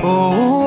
Oh,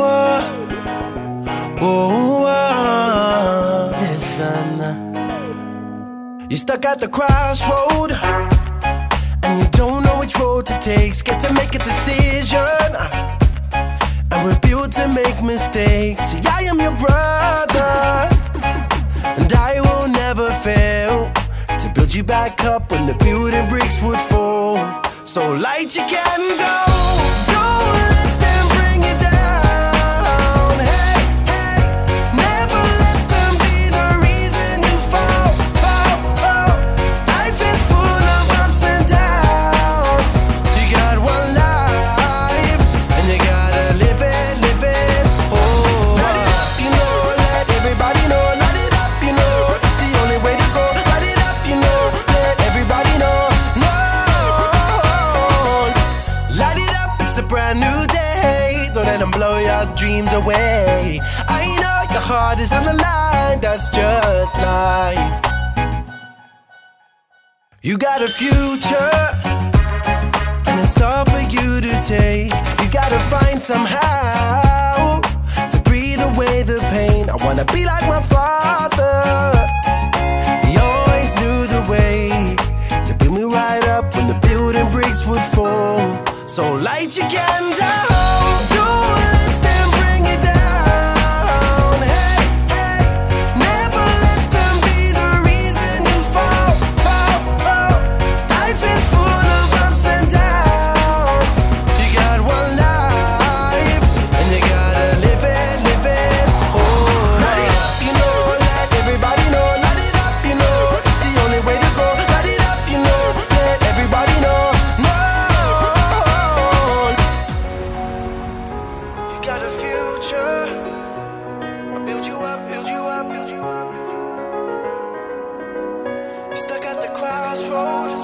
listen. You're stuck at the crossroad, and you don't know which road to take. Scared to make a decision, and we're built to make mistakes. See, I am your brother, and I will never fail to build you back up when the building bricks would fall. So light your candle, don't let them bring you down. Hey, hey, never let them be the reason you fall, fall, fall. Life is full of ups and downs. You got one life, and you gotta live it, live it. Oh, light it up, you know, let everybody know. Light it up, you know, it's the only way to go. Light it up, you know, let everybody know. No, light it up, it's a brand new day. Don't let them blow your dreams away. I know your heart is on the line, that's just life. You got a future, and it's all for you to take. You gotta find somehow to breathe away the pain. I wanna be like my father. He always knew the way to build me right up when the building bricks would fall. So light your candle, don't let them bring you down. Hey, hey, never let them be the reason you fall, fall, fall. Life is full of ups and downs. You got one life, and you gotta live it, live it. Oh, light it up, you know, let everybody know. Light it up, you know, it's the only way to go. Light it up, you know, let everybody know. No, you got a future. I'll build you up, build you up, build you up, build you up. You're stuck at the crossroads.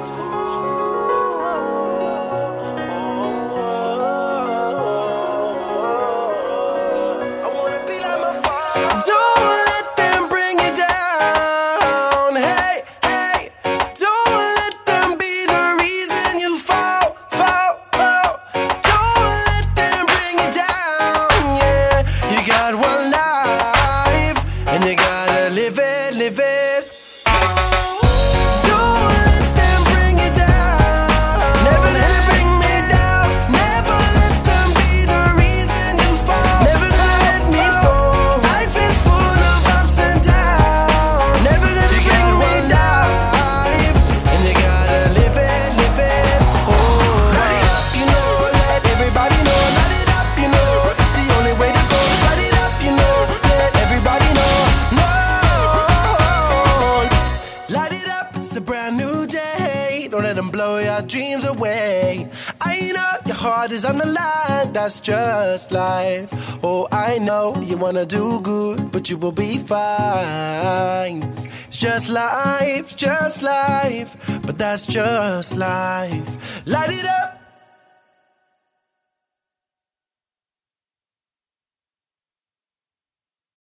I wanna be like my father. Don't let them bring you down. Hey, hey, don't let them be the reason you fall, fall, fall. Don't let them bring you down. Yeah, you got one life, and you gotta live it, live it. Don't let them bring you down. Never let it bring me down. Never let them be the reason you fall. Never let me fall. Life is full of ups and downs. Never let it bring me down. And you gotta live it, live it. Oh, light it up, you know, let everybody know. Light it up, you know, it's the only way to go. Light it up, you know, let everybody know. No, light it up, it's a brand new day. Don't let them blow your dreams away. I know your heart is on the line, that's just life. Oh, I know you wanna do good, but you will be fine. It's just life, but that's just life. Light it up.